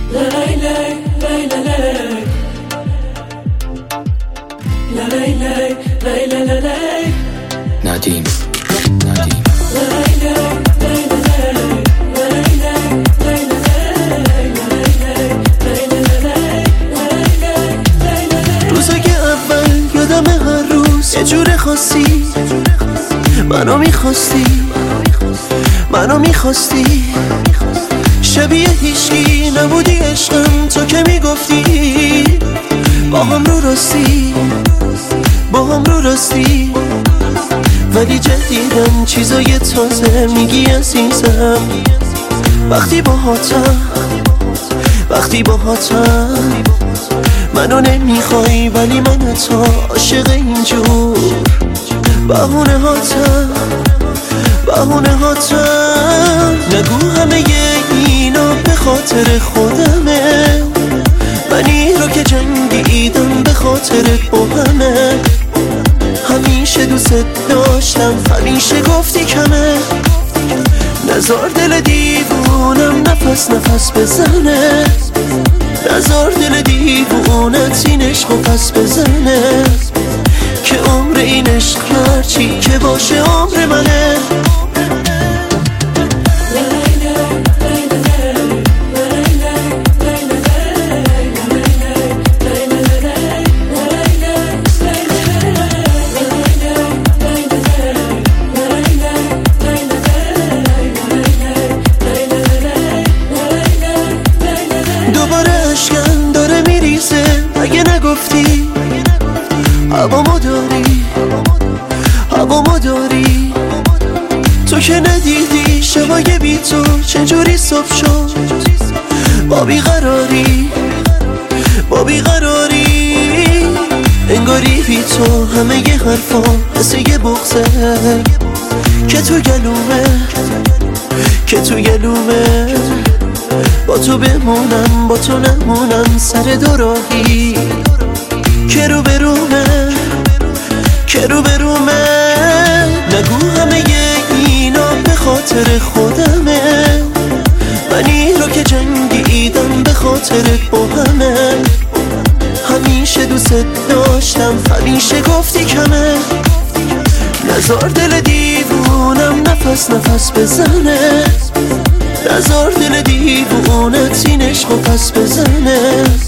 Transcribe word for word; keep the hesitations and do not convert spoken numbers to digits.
ندیم ندیم روزای اول یادم هر روز یه جور خاصی منو میخواستی منو میخواستی شبیه هیچکی نبودی عشقم تو که میگفتی با هم رو راستی با هم رو راستی ولی جدیدم چیزای تازه میگی عزیزم وقتی باهاتم وقتی باهاتم منو نمیخوای ولی من تو عاشق اینجور بهونه هاتم بهونه هاتم نگو همه اینا به خاطر خودمه منی رو که جنگیدم به خاطرت با همه همیشه دوست داشتم همیشه گفتی کمه نزار دل دیوونم نفس نفس بزنه نزار دل دیوونت این عشق و پس بزنه که عمر این عشق هرچی که باشه عمر منه دوباره اشکم داره میریزه اگه نگفتی هوامو داری هوامو داری تو که ندیدی شبای بی تو چجوری صبح شد با بیقراری با بیقراری انگاری بی تو همه ی حرفا مثل یه بغضه که تو گلومه که تو گلومه با تو بمونم با تو نمونم سر دو راهی که رو برومه که رو برومه نگو همه اینا به خاطر خودمه منی رو که جنگیدم به خاطرت با همه همیشه دوست داشتم همیشه گفتی کمه نزار دل دیوونم نفس نفس بزنه نزار دل دیوونت این عشق و پس بزنه